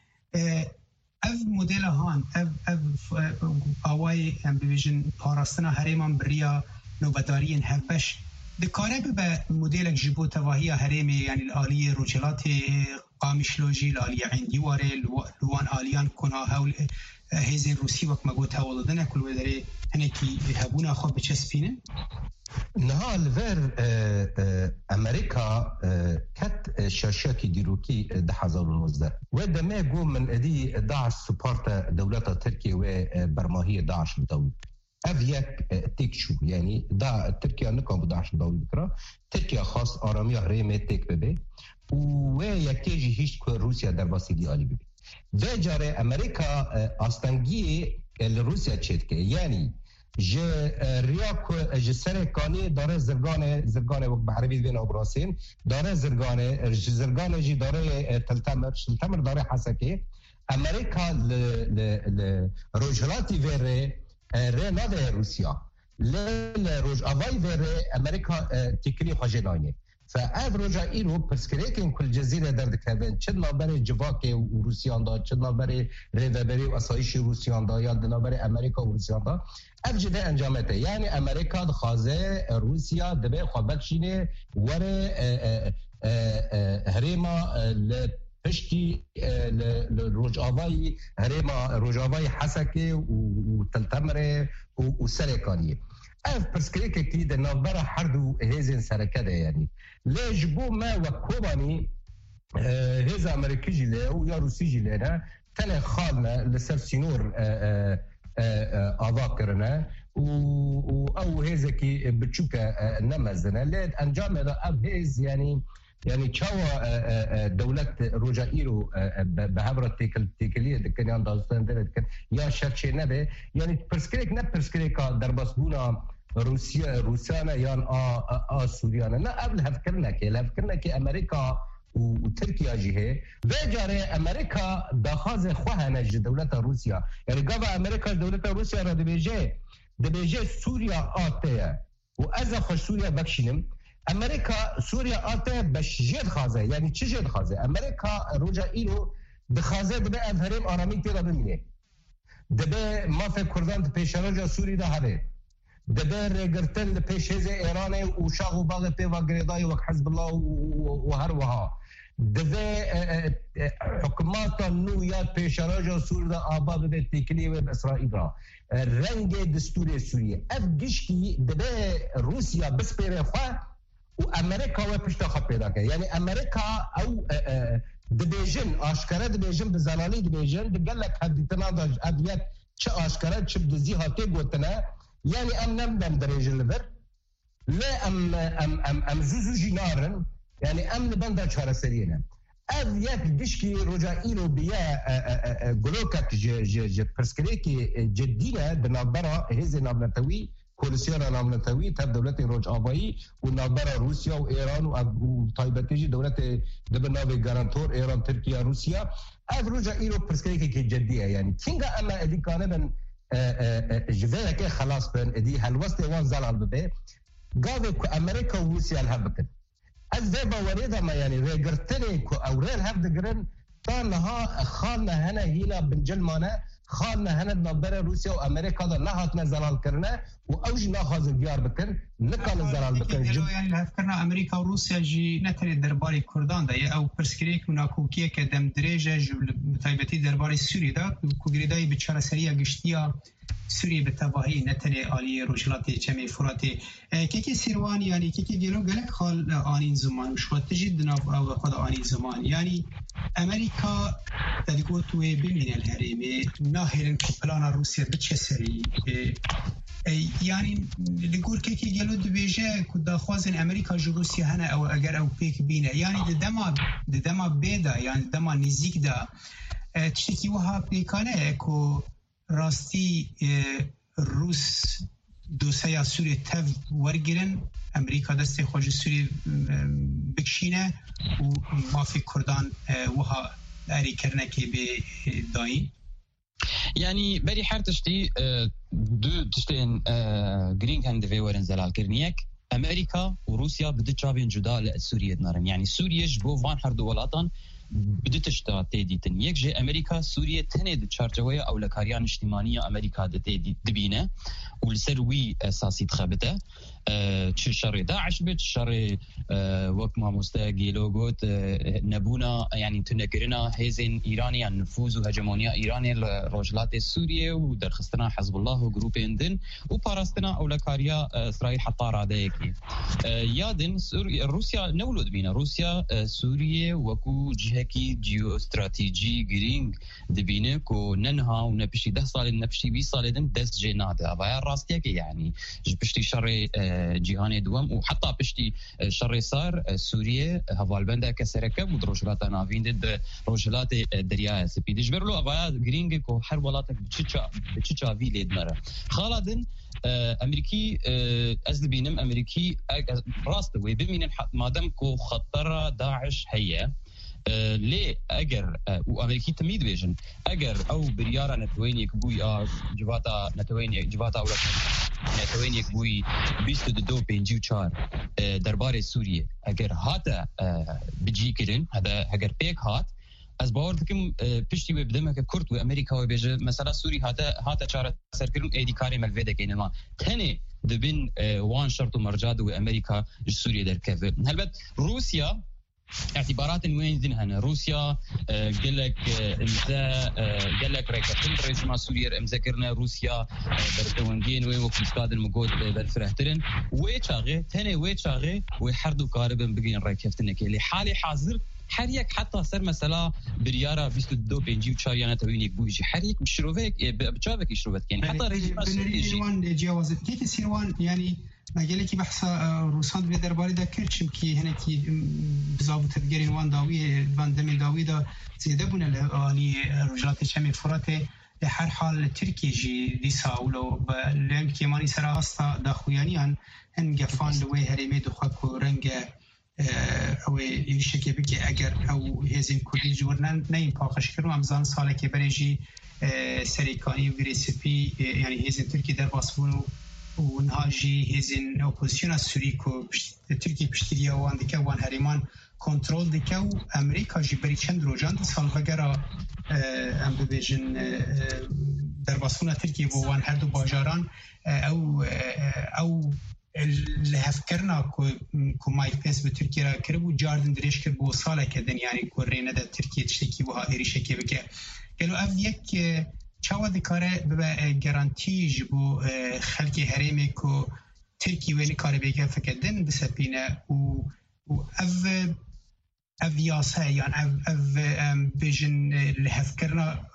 اف موديل هان اف اف اواي ام بجن باراستنا هريمان بريا نوبدارين هفش دكاره به مدل جبو تواهی هرمی يعني الآلية رجلات قامشلوجي الآلية عندي واره لوان آليان كنا هول هزين روسي وقت ما قلت هولدنا كل ودري هنكي هبونا خو بچسبينن نها الفير امريكا كت شاشاكي ديروكي ده حزار ونوزده وده ما يقول من ادي داعش سبارتا دولة تركيا وبرماهية داعش مدوي أفيك تكشو يعني دا تركيا نكون بداعش مدوي بكرة تركيا خاص آرامي هرمي تك ببي ويكيجي هيش كو روسيا در واسيلي آلي ببي ده جاري أمريكا أستنجي لروسيا تشتكي يعني ج رياكو ج سرقاني داره زرقانه زرقانه وقت بعربي بين أبراسين داره زرقانه زرقانه جي داره تلتمر تلتمر داره حسكي أمريكا ل ل روجلاتي فيري رنا ده روسيا ل روج أواي فيري أمريكا تكري خجلاني فأف رجع إيرو برسكريكين كل جزيرة درد كابن چدنا بري جواكي وروسيان دا چدنا بري ريفبري وأسايش روسيان دا يادنا بري أمريكا وروسيان دا أف جده انجامته يعني أمريكا دخازه روسيا دبي خوابكشيني وري هريما ل پشتی روجاوای هرما روجاوای حسکه و تلتمره و سرکانیه اف پرسکریکه که در نوبره هر دو هزین سرکده یعنی لجبو ما و کوبانی هز امریکی جیله و یا روسی جیله نه تل خالنا لسر سینور آوا کرنه و او هزه که بچوکه نمزنه لید انجام دا اب هز یعنی يعني كوا دولة روجا إيرو بهبرة تيكل تيكلية كان يندازن دلت كان يا شرشة نبي يعني برسكريك نب برسكريكا درباسبونا روسيا روسيانا يان آ آ سوريانا لا قبل هفكرنا كي هفكرنا كي أمريكا وتركيا جهه بجاري أمريكا دخاز خوها نج دولة روسيا يعني قبل أمريكا دولة روسيا را دبيجي دبيجي سوريا آتيا وأذا خش سوريا بكشنم أمريكا سوريا آتيا بش جد خازه يعني چه جد خازه أمريكا رجع إلو دخازه دبي أفهرم آرامين تيرا بمينه دبي ما في كردان تبيشارجا سوري ده هذه دبي رجرتن لبيشيزة إيران وشاغو باغ بيفا غريداي وك حزب الله وهروها دبي حكومات نويات بيشارجا سوري ده آباد دبي تكلية بإسرائيل رنگ دستور سوريا أفجشكي دبي روسيا بس بيرفع وأمريكا وبشتا خبيرك يعني أمريكا أو دبيجن أشكره دبيجن بزلالي دبيجن بقول لك هدي تناضج أديات ش أشكره شب دزيها تيجوتنا يعني أم نمدم درجة لبر لا أم أم أم أم زوزو جنارن يعني أم نبندا شهر سرينا أديات دشكي رجائيلو بيا جلوكات ج ج ج برسكريكي جدينا بنظرة هذه نبلتوي كولسيرا نامنتوي تاب دولة روج آبایی و نابرا روسيا و إيران و طيبتيجي دولة دبناوي غارانتور إيران تركيا روسيا أف روجا إيرو برسكريكي كي جدية يعني تينغا أما إدي كانبن جفايا كي خلاص بن إدي هالوسط وان زالال ببه قاوي كو أمريكا و روسيا الهبكن أزيبا وريدا ما يعني ريقرتني كو أو ريل هبدقرن تانها خالنا هنا هنا بنجلمانا خالنا هنا نابرا روسيا و أمريكا دا نهاتنا زلال كرنا وأوج ناخذ الديار بكن نكال الزلال بكن جد يعني هفكرنا أمريكا وروسيا جي نتري درباري كردان دا أو برسكريك وناكوكيه كدم دريجة جبل طيبتي درباري سوري دا كوغريداي بتشارة سريع قشتيا سوري بالتباهي نتري آلية روجلاتي جمعي فراتي كيكي سيروان يعني كيكي جيلو قلق خال آنين زمان وشوات تجد ناف أو قد آنين زمان يعني أمريكا تدقوت وبمين الهريمي ناهرن كبلانا روسيا بتشي سري يعني لقول كيكي جيلو دبيجة كدا خوازن أمريكا جو روسيا هنا أو أجر أو بيك بينا يعني دما دما بيدا يعني دما نزيك دا تشتكي وها بيكانه كو راستی روس دوسیا سوری تف ورگیرن امریکا دست خوش سوری بکشینه و مافی کردان وها اری کرنه که به داین يعني بري حرتشتي دو تشتين جرين هاند فيورن زلال كرنيك امريكا وروسيا بدت شابين جدا لسوريا نارن يعني سوريا جبو فان هر دولاتان بدت اشتا تيدي تن يك جي امريكا سوريا تند تشارجويه او لكاريان اجتماعيه امريكا دتيدي دبينه والسروي اساسي تخبته تش شر داعش بت شر وقت ما مستاقي لوغوت نبونا يعني تنكرنا هيزن ايراني النفوذ وهجمونيا ايراني الرجلات السوريه ودرخستنا حزب الله وجروبين دن وبارستنا او لكاريا اسرائيل حتى راديكي يادن سوريا روسيا نولد بينا روسيا سوريا وكو جهكي جيو استراتيجي جرينج دبينه كو ننها ونبشي ده صال نبشي بي صال دم دس جناده ابا راستيك يعني بشتي شر جهان دوام وحتى بشتي شر صار سوريا هفالبندا كسركب ودروجلات نافين ضد روجلات دريا سبيد جبرلو ابا جرينج كو حرب ولاتك بتشا بتشا في ليدمره خالدن امريكي ازل بينم امريكي راست وي بمين مادام كو خطر داعش هي ليه اجر وامريكي تميد فيجن اجر او بريارا نتوينيك بوي اه جواتا نتوينيك جواتا او نتوينيك بوي بيست دو بينجيو شار دربار سوريا اجر هاتا بيجي كرين هذا اجر بيك هات از باور دکم پشتی و بدم که کرد و امریکا و بیجه مثلا سوری هاتا هاتا چاره سرکرون ایدی کاری ملوده که اینما تنه دبین وان شرط و مرجاد و امریکا سوريا در كفر هلبت روسيا اعتبارات وين ذنها روسيا قال لك امزا قال لك ركبتن رئيس سوريا امذكرنا روسيا برتوانجين وي وكستاد المقود بالفرهترن ويتشاغي تاني ويتشاغي ويحردوا قاربا بقين ركبتن اللي حالي حاضر حريك حتى صار مثلا بريارة بيست دو بينجي وشاريانا توينيك بوجي حريك مشروفك بتشافك يشروفك يعني حتى ريجيوان جوازت كيف سيروان يعني مجالك بحث روسان في درباري دا كرشم كي هنا كي بزاف تدقرين وان داوي فان دمين داوي دا زيدا بنا لي رجلات شامي فراتي لحر حال تركي جي ديسا ولو لان كيماني سرا استا داخويانيان هن گفان لوی هریمه دخواه رنگ او یشکی بکی اگر او هزین کلی جورنن نیم پاخش کرو امزان ساله که برجی سریکانی و ریسپی یعنی هزین ترکی در باسمون و نهاجی هزین اپوزیسیون سوری کو ترکی پشتری وان دیکه وان هریمان کنترل دیکه و امریکا جی بری چند روزان سال وگرا ام ببیجن در باسمون ترکی و وان هر دو باجاران او او لهفكرنا كو كو مايك بينس بتركيا كربو جاردن دريش كربو صالة كدن يعني كورينا دا تركيا تشتكي وها إيري شكي بكي قالوا أف يك چاوا دكاره ببا جارانتي جبو خلقي هريمي كو تركي وين كاره بيكا فكدن بسبينا و أف أف ياسا يعني أف أف بيجن لهفكرنا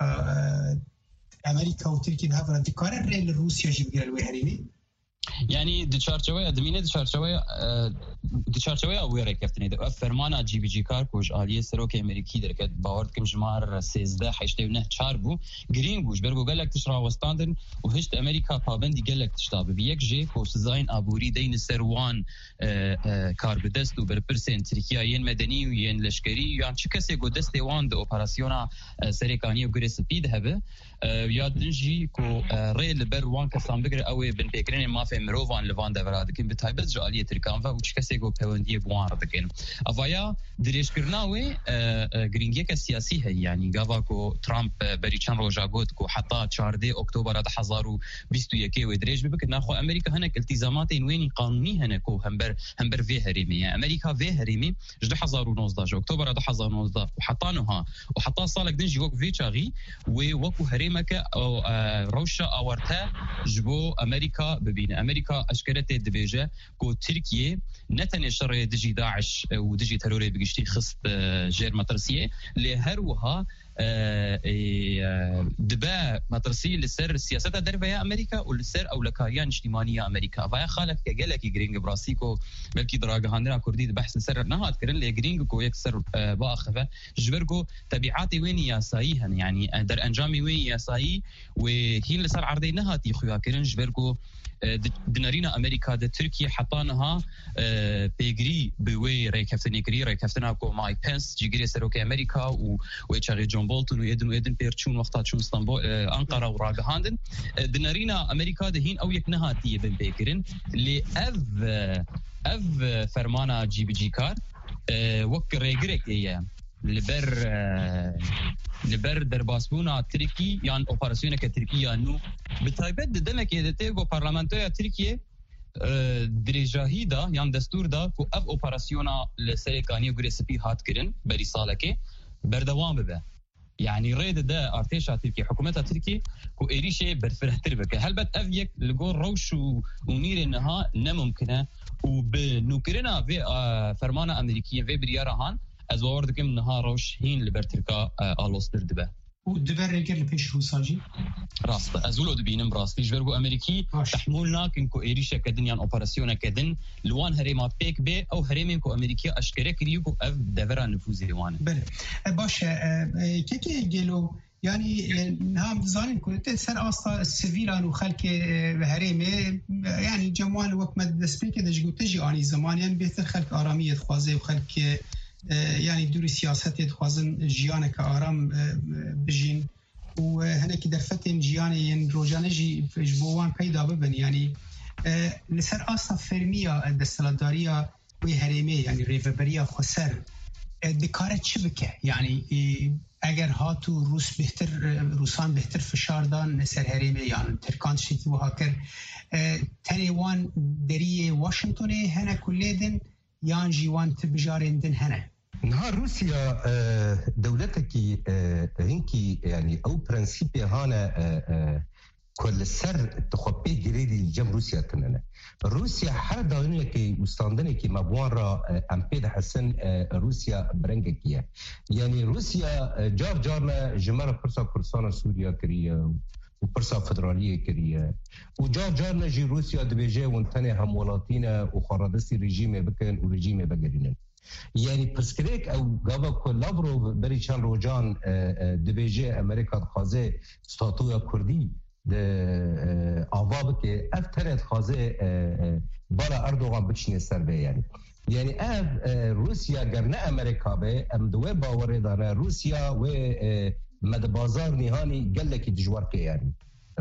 أمريكا وتركيا بهافرا دكاره ريل روسيا جبقى الوي هريمي يعني دچارچوي دمينه دچارچوي دچارچوي اويره كفتني ده فرمانه جي بي جي كار كوج اليه سروك امريكي دركت باورد كم جمار سيزده حشته نه چار بو جرين بوش برغو قالك تشرا وستاندن وهشت امريكا پابندي قالك تشتاب بيك جي كو سزاين ابوري دين سروان كار بدست و برپرسن تركيا ين مدني و ين لشكري يعني چكسي گو دست وان د اوپراسيونا سريكاني و گريس بيد هبه يادنجي كو ريل بر وان كسان بگره اوي بن بكرين ما في مروفان لفان دفراد كن بتايبت جاليه تركان و چكسي گو پوندي بوان دكن افايا دريش كرناوي گرينگي ك سياسي هي يعني گاوا كو ترامب بريچان روجا گوت كو حتى چهارده اكتوبر ألفين وواحد و دريش بك ناخو امريكا هناك التزامات وين قانوني هناك همبر همبر في هريمي امريكا في هريمي ألفين واتناشر اكتوبر ألفين واتناشر وحطانها وحطا صالك دنجي وك في چاغي ووكو هريمك او روشا اورتا جبو امريكا ببين امريكا اشكرت دبيجه كو تركيا نتن شر دجي داعش ودجي تروري بقشتي خص جير مطرسيه لهروها دبا مطرسي لسر سياسه دربه امريكا ولسر او لكاريان اجتماعيه امريكا فيا خالك قالك جرينج براسيكو بلكي دراغ هاندرا كردي بحث سر نهات كرن لي جرينج كو يكسر باخفه جبركو تبعاتي وين ياسايها يعني در انجامي وين ياساي وهي اللي صار عرضي نهاتي خويا كرن جبركو دنارينا امريكا د تركيا حطانها بيجري بوي ريكفتني كري ريكفتنا كو ماي بنس جيجري سروك امريكا و ويتشاري جون بولتون ويدن ويدن بيرتشون وقتها شون اسطنبول انقره وراغهاندن دنارينا امريكا دهين او يكنهاتي بن بيكرن لي اف اف فرمانا جي بي جي كار وك ريغريك هي لبر لبر درباسبونا تركي يعني اوبراسيون كتركيا انه بتايبت دمك يدتيغو بارلمانتويا تركيا درجاهيدا يعني دستور دا كو اف اوبراسيونا لسريكاني وغريسبي هات كرن بري سالكي بردوام ببه يعني ريد ده ارتيشا تركي حكومتها تركي كو ايريشي برفرهتر بك هل بت افيك لغور روش ونير انها نممكنه وبنوكرنا في فرمانه امريكيه في بريارهان از وردكم نهار روش هين لبرتركا آلوس دردبه و دبر رجل لبيش روساجي راست ازولو دبينم راست جبرغو امريكي تحملنا كنكو ايريشا كدن يعني اوبراسيونا كدن لوان هريما بيك بي او هريمين كو امريكي اشكرك كريو اف دفرا نفوذي وان بله باش كيكي جيلو يعني نعم زانين كنت سر أصلا السفيران وخلك هريمة يعني جمال وقت ما دسبيك دش قلت تجي آني زمان يعني بيتر خلك آرامية خوازه وخلك يعني دوري سياسات يتخوازن جيانك آرام بجين وهناك دفتن جياني روجانجي جبوان پیدا ببن يعني لسر أصلا فرمية الدستلدارية وهريمة يعني ريفبرية خسر دكارة چبكه يعني اگر هاتو روس بهتر روسان بهتر فشار دان سر هريمه يعني ترکان شيتي وهاكر تايوان دري واشنطن هنا كليدن يان جيوان تبجارندن هنا نهار روسيا دولتك هنكي يعني او برنسيبي هانا كل سر تخبي جريدي جم روسيا كننا روسيا حر داينه كي مستندنه كي مبوان را امبيد حسن روسيا برنگكيه يعني روسيا جار جارنا جمره فرصه كردستان سوريا كريه وبرصا فدراليه كريه وجار جارنا جي روسيا دبيجي وانتني هم ولاتينا وخرادسي ريجيم بكن وريجيم بقرينن يعني برسكريك او غابا كولابروف بريشان روجان دبيجي امريكا خازه ستاتويا كردي د اوابك افترت خازه بالا اردوغان بتشني سربه يعني يعني اف روسيا قرنا امريكا به ام دوه باور داره روسيا و مد بازار نهاني قال لك دجوار يعني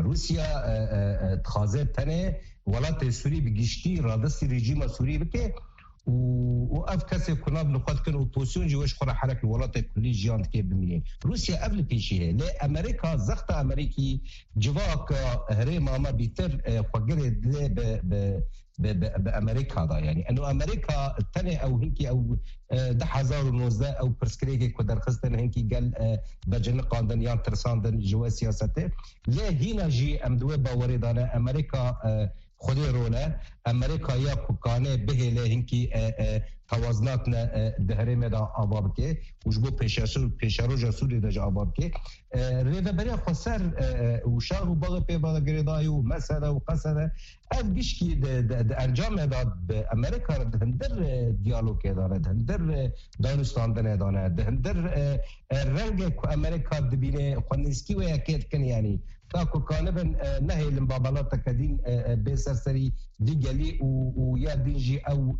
روسيا تخازه تنه ولات سوري بگشتي رادس رژیم سوري بك و اف كسي كنا بنقد كانوا بوزيشن جوش خرا حركه الولايات كلي جيانت كي بمين روسيا قبل بيشي لا امريكا زخت امريكي جواك هريما ما بيتر فقره ب ب بامريكا دا يعني انه امريكا الثاني او هيك او ده ألفين وتسعطعش او برسكريكي كدر خستن هيك قال بجن قاندن يان ترساندن جوا سياسته لا هنا جي ام دو باوردانا امريكا خودی روله امریکا یا کوکانه به له هنکی توازناتنا دهرمه دا آباب که وجبو پیشرو پیشرو جسوری دا آباب که ریده برای خسر و شاغ و باغ پی باغ گریدای و مسئله و قصده اف گشکی د انجام داد امریکا دهندر دیالوگ داره دهندر دانستان دنه دانه دهندر رنگ امریکا دبینه خونسکی و یکیت کن یعنی تاكو كانبن نهي المبابلات تكدين بسرسري ديجالي ويا ديجي او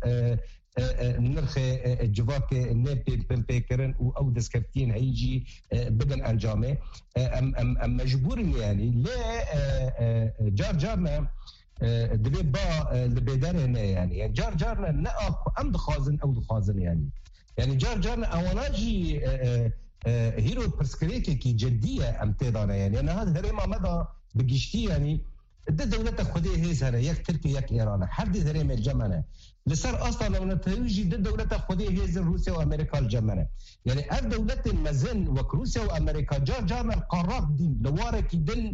نرخ جواك نبي بمبيكرن او دسكفتين هيجي بدن انجامه ام ام مجبور يعني لا جار جارنا دبي با البدر يعني جار جارنا ناق ام دخازن او دخازن يعني يعني جار جارنا اوناجي هيرو برسكريكي كي جديه ام تيدانا يعني انا هذا هريما مدى بقشتي يعني ده دولة خديه هيز هنا يك تركيا يك ايران حد هريما الجمنه لسر اصلا لو نتيجي ده دولة خديه هيز روسيا وامريكا الجمنه يعني هذه دولة المزن وروسيا وامريكا جار جارنا القارات دي لوارك دن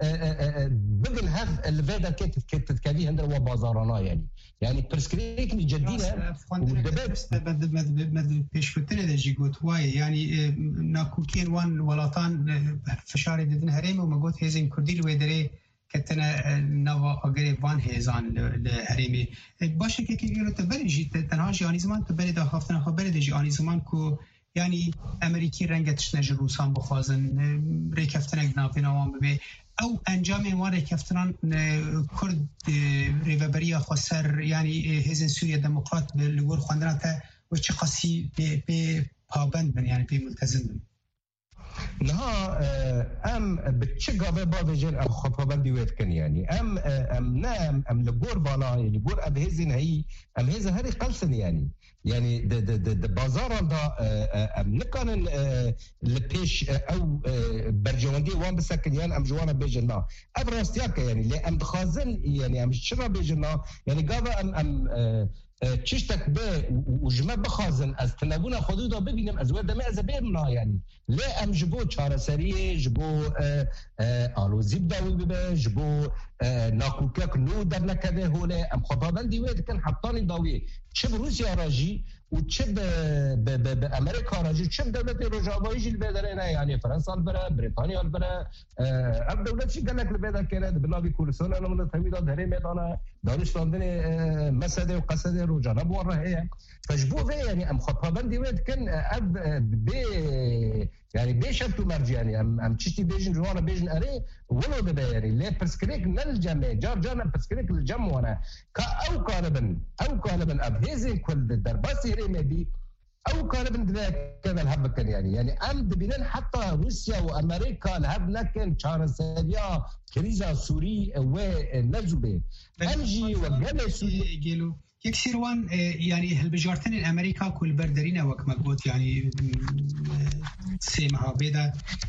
بقل هذا الفيدا كيت كيت تكاليه هندر وبازارنا يعني يعني برسكريك جديده ودبت بد بد بد بيشفتنا ده جيجوت واي يعني ناكوكين وان ولاتان فشاري ددن هريم وما قلت هيزين كردي ويدري كتنا نوا اگر وان هيزان الهريمي باشه كي كي قالوا تبري جي تنها جاني زمان تبري ده خافتنا خبر ده جاني زمان كو يعني امريكي رنگتش نج روسان بخوازن ريكفتنا ناپنوان ببي او انجام واره کفتنان کرد ریوبریا خسر یعنی حزب سوریه دموکرات لگور خواندن تا و چه قصی به پابند بن یعنی به ملتزم بن نها ام بتشقى بابجن ام خطابندي ويتكن يعني ام ام نام ام لجور بالا لجور اب هزن هي ام هز هري قلسن يعني يعني د د د بازار دا ام نكان لبيش او برجواندي وان بسكن يعني ام جوانا بيجنا ابرستياك يعني اللي ام خازن يعني ام شرا بيجنا يعني قابا ام ام تشتك به وجمع بخازن از تنبون خودو دا ببینم از ود ما از بيرنا يعني لا ام جبو چاره سريه جبو الو زيب داوي ببه جبو ناكوكك نو در نكده هوله ام خطابندي ويد كان حطاني داوي چه روسيا راجي وچه بامريكا راجي چه دولت رجاويجي البدرنا يعني فرنسا البره بريطانيا البره اب دولت شي قالك البدا كده بلاوي كورسونا من تميد دهري ميدانا دانشتان مساده وقصده رجانا بوره هي فجبو يعني ام خطابندي ويد كان اب بي يعني بيشتو مرجع يعني ام ام تشتي بيجن جوانا بيجن اري ولو ده يعني لا برسكريك نلجمع جار جانا برسكريك الجم وانا كا او كانبن او كانبن اب هيزي كل الدرباس يريمي بي او كانبن كذا الهب كان يعني يعني ام بينن حتى روسيا وامريكا الهب لكن تشارسيا كريزا سوري ونجبه امجي وجل سوري جيلو يكسر وان يعني هالبجارتين الامريكا كل بردرين وك مقبوط يعني سيمها بيدا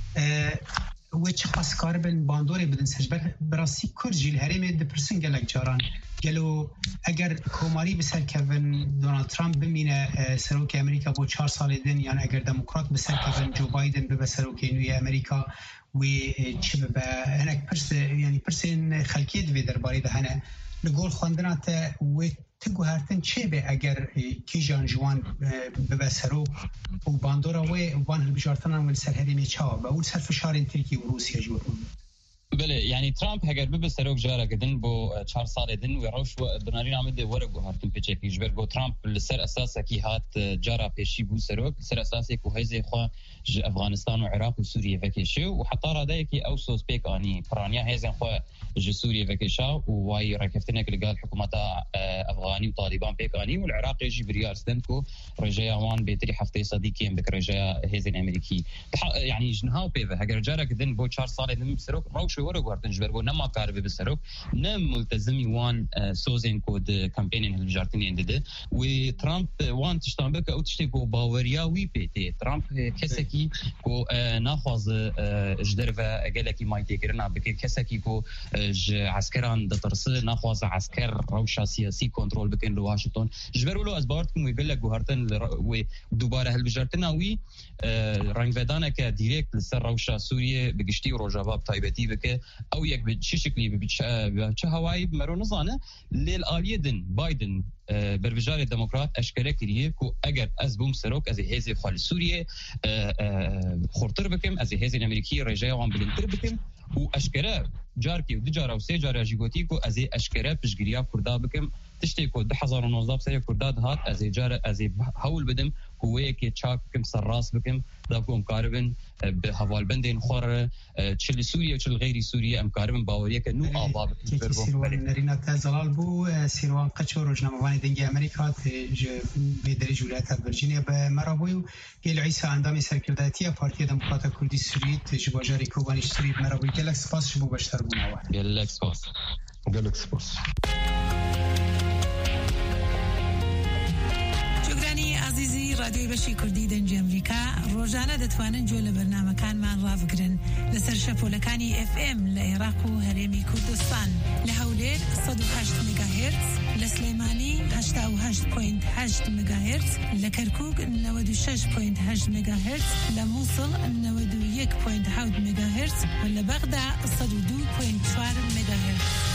وچ خاص کاربن باندوري بدن سجبر براسي كرجي الهرم دبرسن قالك جاران قالوا اگر كوماري بسر كيفن دونالد ترامب بمينه سروك امريكا بو چهار سال دن يعني اگر ديمقراط بسر كيفن جو بايدن ببسروك نوي امريكا و چبه هناك برس يعني برسن خلقيت في درباري ده هنا نقول خواندنات و تگو هرتن چه به اگر کی جان جوان ببسرو و باندورا و وان البجارتنا و سر هدی چا و اول سر فشار ترکیه و روسیه جور بله يعني ترامپ هگر به سروک جارا کردن با چهار سال دن و روش بناری نامد ورق و هاتن پیچه پیش بر با ترامپ لسر اساس کی هات جارا پیشی بو سروک سر اساس کو هیزه خو افغانستان و عراق و سوریه وکشه و حتی راده کی اوسوس پیک آنی پرانیا هیزن خو ج سوریه وکشا و وای رکفتنه که لقال حکومت افغانی و طالبان پیک آنی و العراق يجي بريارستن کو رجاء وان بيتري حفتي صديقين بك رجاء هيزن امريكي يعني جنهاو بيفا هگر جارا كدن بو چهار سال دن سروک روش ورق وردن جبر بو نما كارب بسروك نم ملتزمي وان سوزين كود كامبينين الجارتيني اندده و ترامب وان تشتان بك او تشتي كو باوريا وي بي تي ترامب كسكي كو ناخذ جدرفا قالكي مايتي كرنا بك كسكي كو عسكران دترس ناخذ عسكر روشا سياسي كنترول بكن لواشنطن جبر له ازبارتكم ويقول لك جوهرتن ودوباره هالبجارتنا وي رنگ ودانه که دایرکت لسر روشا سوریه بگشتی و روجاباب تایبتی بکه او یک به چه شکلی به چه هوایی مرو نزانه لیل آلیدن بایدن بربجار دموکرات اشکره کریه که اگر از بوم سروک از هیزی خال سوریه خورتر بکم از هیزی امریکی رجای وان بلندتر بکم و اشکره جارکی و دجارا و سه جارا جیگوتی که از اشکره پشگیریا کردا بکم تشتی که ده هزار و نوزده سری کرداد هات از جار از حول بدم هویه که چاک بکم سراس بکم داکو مقاربن به حوالبندین خور چل سوریه و چل غیر سوریه مقاربن باوریه که نو آباب که سیروان نرینا تزلال بو سیروان قچو روزنامه‌وانی دنگی امریکا به درجه ولایت ورجینیا به مرابوی گل عیسی اندامی سرکرداتی پارتی دموکرات کردی سوریه تجواجاری کوبانیش سوریه مرابوی گلکس پاس شبو بشتر بوناوه گلکس پاس گلکس پاس عزیزی رادیوی بشی کردی دنجی امریکا روزانه دتوانن جول برنامه کان من رافقرن لسر شپولکانی اف ام لعراق و هرمی کردستان لحولیر صد و هشت مگاهرتز لسلیمانی هشت و هشت پوینت هشت مگاهرتز لکرکوک نود و شش پوینت هشت مگاهرتز لموصل نود و یک پوینت هفت مگاهرتز و لبغداد صد و دو پوینت چهار مگاهرتز